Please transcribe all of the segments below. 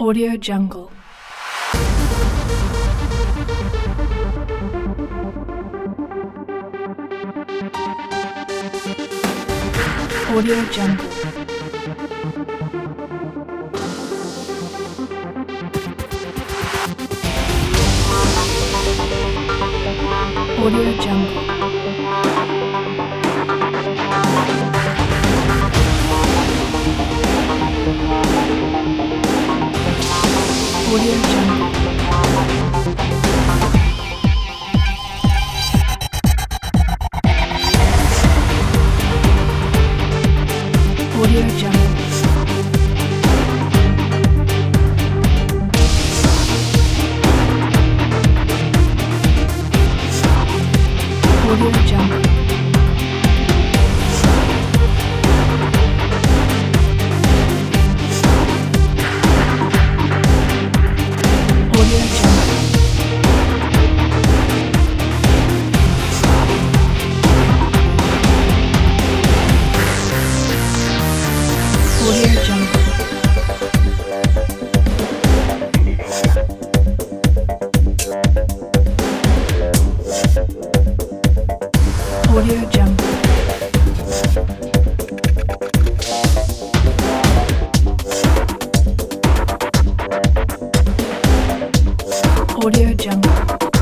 Audio Jungle. Audio Jungle. Audio Jungle. Audio Jungle. Audio Jungle. Audio Jungle. Audio Jungle. Audio Jungle. Audio Jungle.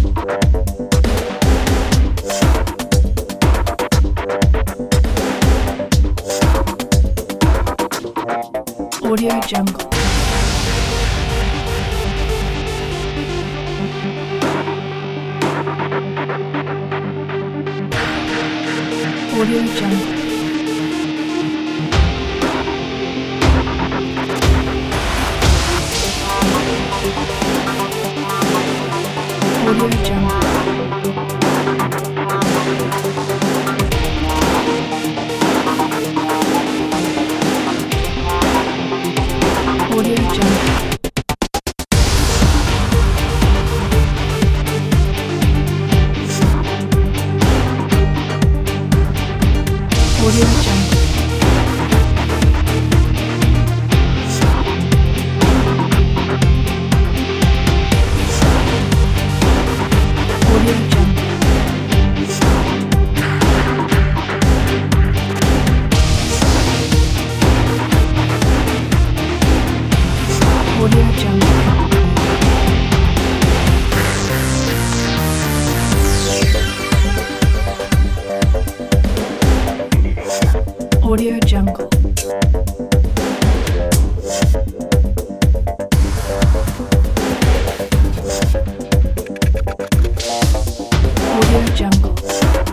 Audio Jungle. Audio Jungle. Audio Jungle. Audio Jungle. Audio Jungle. Audio Jungle. Audio Jungle. Audio Jungle. Audio Jungle.